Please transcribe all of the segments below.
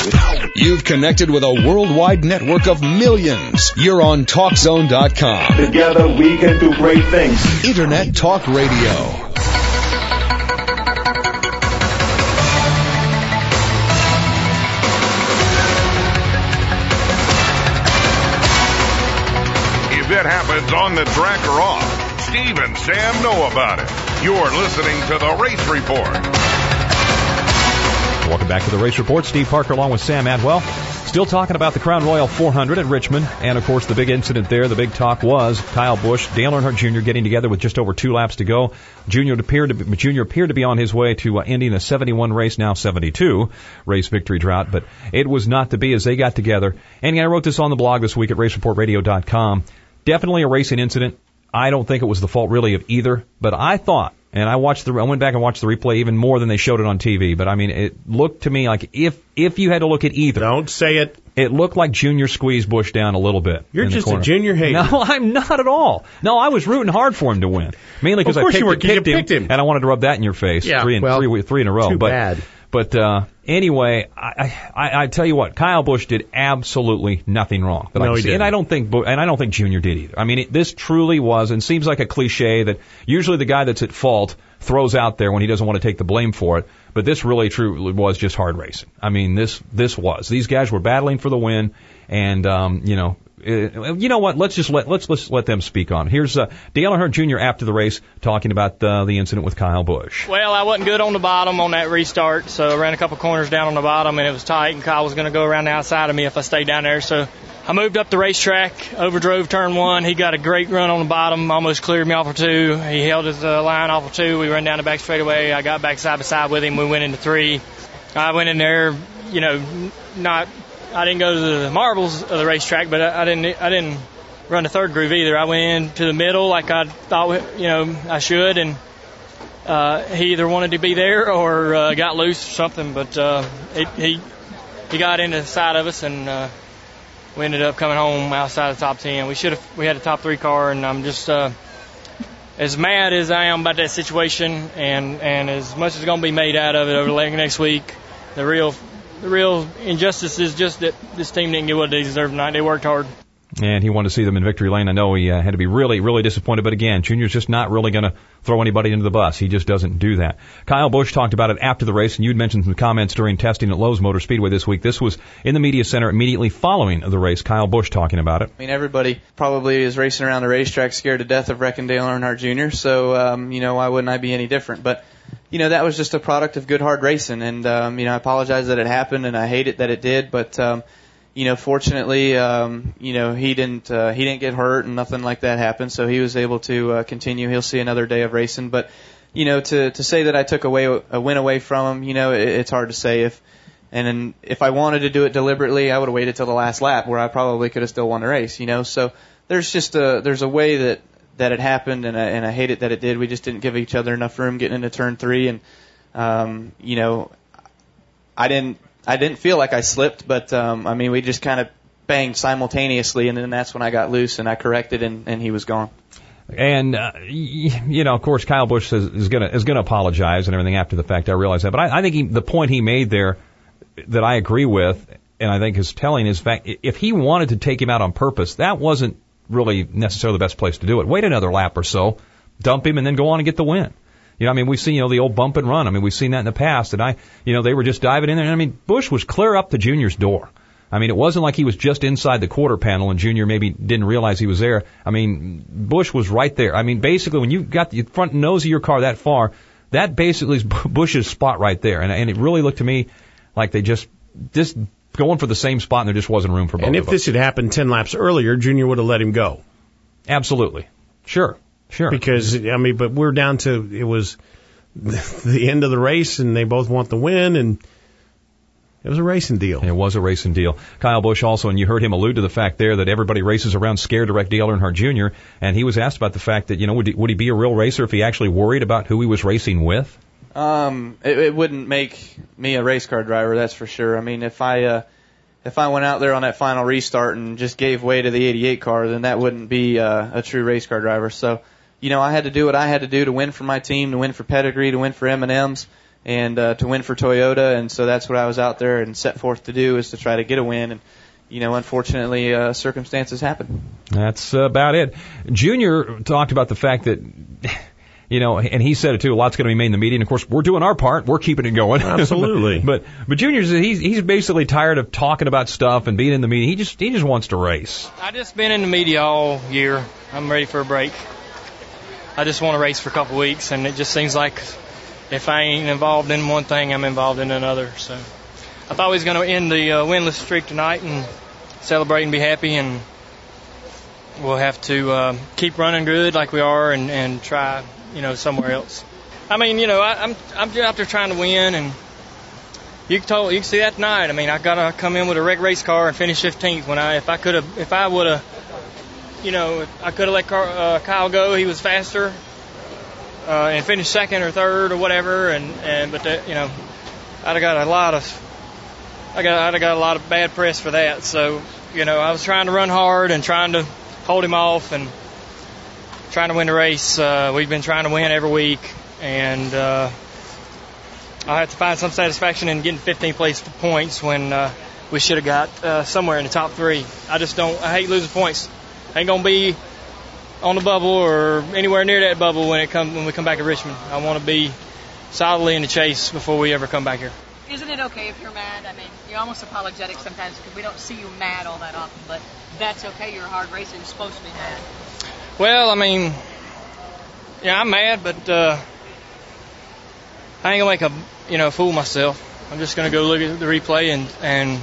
You've connected with a worldwide network of millions. You're on TalkZone.com. Together we can do great things. Internet Talk Radio. It happens on the track or off. Steve and Sam know about it. You're listening to The Race Report. Welcome back to The Race Report. Steve Parker along with Sam Atwell. Still talking about the Crown Royal 400 at Richmond. And, of course, the big incident there, the big talk was Kyle Busch, Dale Earnhardt Jr. getting together with just over 2 laps to go. Junior appeared to be on his way to ending a 71 race, now 72 race victory drought. But it was not to be as they got together. And I wrote this on the blog this week at racereportradio.com. Definitely a racing incident. I don't think it was the fault really of either, but I thought, and I went back and watched the replay even more than they showed it on TV, but I mean, it looked to me like if you had to look at either. Don't say it. It looked like Junior squeezed Busch down a little bit. You're just a Junior hater. No, I'm not at all. No, I was rooting hard for him to win. Mainly because I picked him, and I wanted to rub that in your face. Yeah, three in a row. Too bad. But anyway, I tell you what, Kyle Busch did absolutely nothing wrong. No, he didn't. And I don't think Junior did either. I mean, this truly was, and seems like a cliche that usually the guy that's at fault throws out there when he doesn't want to take the blame for it. But this really truly was just hard racing. I mean, these guys were battling for the win, and you know what? Let's let them speak on. Here's Dale Earnhardt Jr. after the race talking about the incident with Kyle Busch. Well, I wasn't good on the bottom on that restart, so I ran a couple corners down on the bottom, and it was tight, and Kyle was going to go around the outside of me if I stayed down there. So I moved up the racetrack, overdrove turn 1. He got a great run on the bottom, almost cleared me off of 2. He held his line off of 2. We ran down the back straightaway. I got back side by side with him. We went into 3. I went in there, I didn't go to the marbles of the racetrack, but I didn't run the third groove either. I went into the middle like I thought, I should, and he either wanted to be there or got loose or something. But he got into the side of us, and we ended up coming home outside the top 10. We had a top 3 car, and I'm just as mad as I am about that situation, and as much is going to be made out of it over the next week. The real injustice is just that this team didn't get what they deserved tonight. They worked hard. And he wanted to see them in victory lane. I know he had to be really, really disappointed. But again, Junior's just not really going to throw anybody into the bus. He just doesn't do that. Kyle Busch talked about it after the race, and you'd mentioned some comments during testing at Lowe's Motor Speedway this week. This was in the media center immediately following the race. Kyle Busch talking about it. I mean, everybody probably is racing around the racetrack scared to death of wrecking Dale Earnhardt Jr., so, why wouldn't I be any different? But that was just a product of good, hard racing. And, I apologize that it happened, and I hate it that it did. But, fortunately, he didn't get hurt and nothing like that happened. So he was able to continue. He'll see another day of racing. But, to say that I took a win away from him, it's hard to say. If I wanted to do it deliberately, I would have waited till the last lap where I probably could have still won the race, So there's a way that it happened, and I hate it that it did. We just didn't give each other enough room getting into turn 3, and I didn't feel like I slipped, but we just kind of banged simultaneously, and then that's when I got loose and I corrected, and he was gone. And of course, Kyle Busch is going to apologize and everything after the fact. I realize that, but I think the point he made there that I agree with, and I think is telling, is fact if he wanted to take him out on purpose, that wasn't really necessarily the best place to do it. Wait another lap or so, dump him, and then go on and get the win. We've seen, the old bump and run. We've seen that in the past, and they were just diving in there. And Busch was clear up to Junior's door. It wasn't like he was just inside the quarter panel and Junior maybe didn't realize he was there. Busch was right there. Basically, when you got the front nose of your car that far, that basically is Busch's spot right there. And it really looked to me like they just going for the same spot, and there just wasn't room for both of them. And if this had happened 10 laps earlier, Junior would have let him go. Absolutely. Sure. Because, but we're down to, it was the end of the race, and they both want the win, and it was a racing deal. It was a racing deal. Kyle Busch also, and you heard him allude to the fact there that everybody races around scared to wreck Dale Earnhardt Jr., and he was asked about the fact that, would he be a real racer if he actually worried about who he was racing with? It wouldn't make me a race car driver, that's for sure. If I went out there on that final restart and just gave way to the 88 car, then that wouldn't be a true race car driver. So, I had to do what I had to do to win for my team, to win for Pedigree, to win for M&M's. and to win for Toyota. And so that's what I was out there and set forth to do, is to try to get a win. And unfortunately, circumstances happen. That's about it. Junior talked about the fact that, and he said it too, a lot's going to be made in the media. And of course, we're doing our part. We're keeping it going. Absolutely. but Junior, he's basically tired of talking about stuff and being in the media. He just wants to race. I just been in the media all year. I'm ready for a break. I just want to race for a couple weeks, and it just seems like if I ain't involved in one thing, I'm involved in another. So I thought we was going to end the winless streak tonight and celebrate and be happy, and we'll have to keep running good like we are and try, somewhere else. I mean, I'm out there trying to win, and you can see that tonight. I mean, I got to come in with a wreck race car and finish 15th. If I would have, I could have let Kyle go. He was faster and finished second or third or whatever, but I'd have got a lot of bad press for that. So, I was trying to run hard and trying to hold him off and trying to win the race. We've been trying to win every week, and I have to find some satisfaction in getting 15th place points when we should have got somewhere in the top 3. I hate losing points. I ain't gonna be on the bubble or anywhere near that bubble when we come back to Richmond. I want to be solidly in the chase before we ever come back here. Isn't it okay if you're mad? I mean, you're almost apologetic sometimes because we don't see you mad all that often, but that's okay. You're a hard racer. You're supposed to be mad. Well, I mean, yeah, I'm mad, but I ain't gonna make a fool of myself. I'm just gonna go look at the replay and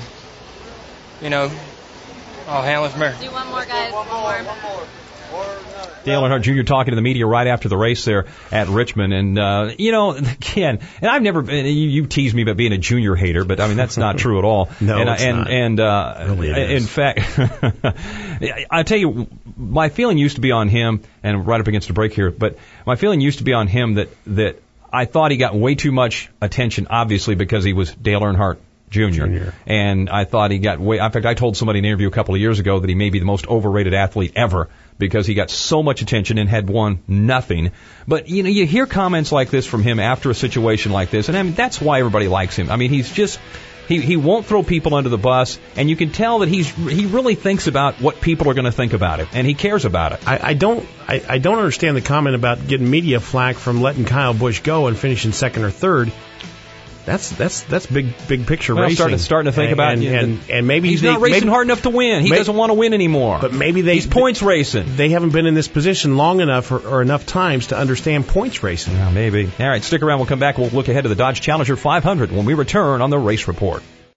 I'll handle it from there. Do one more, guys. One more. Dale Earnhardt Jr. talking to the media right after the race there at Richmond. And, again, and I've never been, you tease me about being a Junior hater, but I mean, that's not true at all. No, it's not. Really it is. In fact, I tell you, my feeling used to be on him, and right up against the break here, but my feeling used to be on him that I thought he got way too much attention, obviously, because he was Dale Earnhardt Jr. And I thought he got way, in fact, I told somebody in an interview a couple of years ago that he may be the most overrated athlete ever because he got so much attention and had won nothing. But, you hear comments like this from him after a situation like this, and I mean, that's why everybody likes him. I mean, he's just, he won't throw people under the bus, and you can tell that he really thinks about what people are going to think about it, and he cares about it. I don't understand the comment about getting media flack from letting Kyle Busch go and finishing second or third. That's big picture racing. Starting to think about and maybe he's not racing hard enough to win. He doesn't want to win anymore. But maybe he's points racing. They haven't been in this position long enough or enough times to understand points racing. Yeah, maybe. All right, stick around. We'll come back. We'll look ahead to the Dodge Challenger 500 when we return on the Race Report.